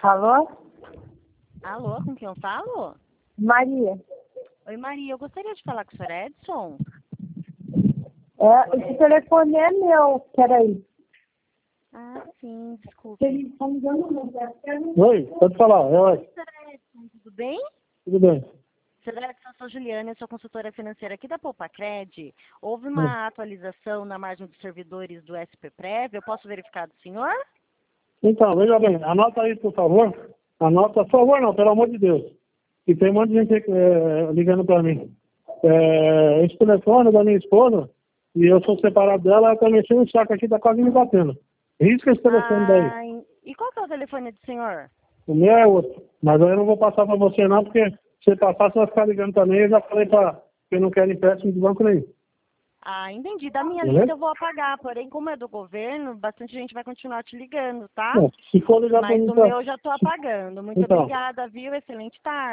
Alô? Alô, com quem eu falo? Maria. Oi, Maria, eu gostaria de falar com o Sr. Edson. Esse telefone é meu. Peraí. Ah, sim, desculpe. Oi, pode falar. Oi, Sr. Edson, tudo bem? tudo bem. Sr. Edson, eu sou Juliana, eu sou consultora financeira aqui da Poupacred. Houve uma atualização na margem dos servidores do SPPrev, eu posso verificar do senhor? Então, veja bem, anota aí, por favor. Anota, por favor, não, pelo amor de Deus. E tem um monte de gente ligando para mim. Esse telefone é da minha esposa, e eu sou separado dela, ela tá mexendo o saco aqui, tá quase me batendo. Risca esse telefone daí. E qual que é o telefone do senhor? O meu é outro. Mas aí eu não vou passar para você não, porque se você passar, você vai ficar ligando também. Eu já falei para que eu não quero empréstimo de banco nenhum. Ah, entendi. Da minha Beleza? lista eu vou apagar, porém, como é do governo, bastante gente vai continuar te ligando, tá? Se for ligar para Mas mim, o meu eu já tô apagando. Muito Então. obrigada, viu? Excelente tarde.